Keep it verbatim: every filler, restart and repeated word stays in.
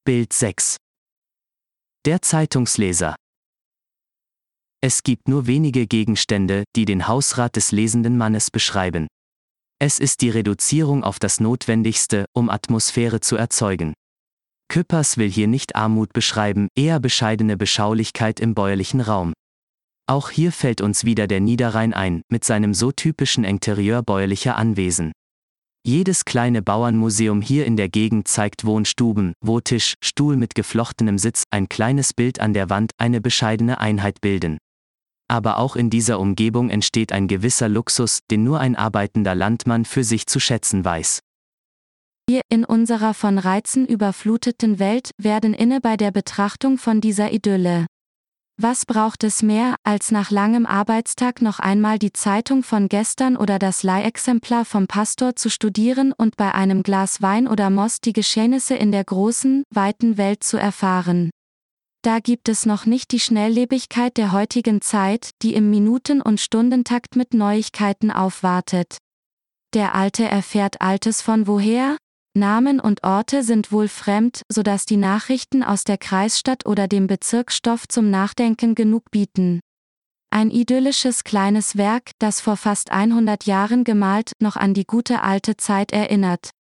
Bild sechs. Der Zeitungsleser. Es gibt nur wenige Gegenstände, die den Hausrat des lesenden Mannes beschreiben. Es ist die Reduzierung auf das Notwendigste, um Atmosphäre zu erzeugen. Küppers will hier nicht Armut beschreiben, eher bescheidene Beschaulichkeit im bäuerlichen Raum. Auch hier fällt uns wieder der Niederrhein ein, mit seinem so typischen Interieur bäuerlicher Anwesen. Jedes kleine Bauernmuseum hier in der Gegend zeigt Wohnstuben, wo Tisch, Stuhl mit geflochtenem Sitz, ein kleines Bild an der Wand, eine bescheidene Einheit bilden. Aber auch in dieser Umgebung entsteht ein gewisser Luxus, den nur ein arbeitender Landmann für sich zu schätzen weiß. Wir in unserer von Reizen überfluteten Welt werden inne bei der Betrachtung von dieser Idylle. Was braucht es mehr, als nach langem Arbeitstag noch einmal die Zeitung von gestern oder das Leihexemplar vom Pastor zu studieren und bei einem Glas Wein oder Most die Geschehnisse in der großen, weiten Welt zu erfahren? Da gibt es noch nicht die Schnelllebigkeit der heutigen Zeit, die im Minuten- und Stundentakt mit Neuigkeiten aufwartet. Der Alte erfährt Altes von woher? Namen und Orte sind wohl fremd, sodass die Nachrichten aus der Kreisstadt oder dem Bezirk Stoff zum Nachdenken genug bieten. Ein idyllisches kleines Werk, das vor fast hundert Jahren gemalt, noch an die gute alte Zeit erinnert.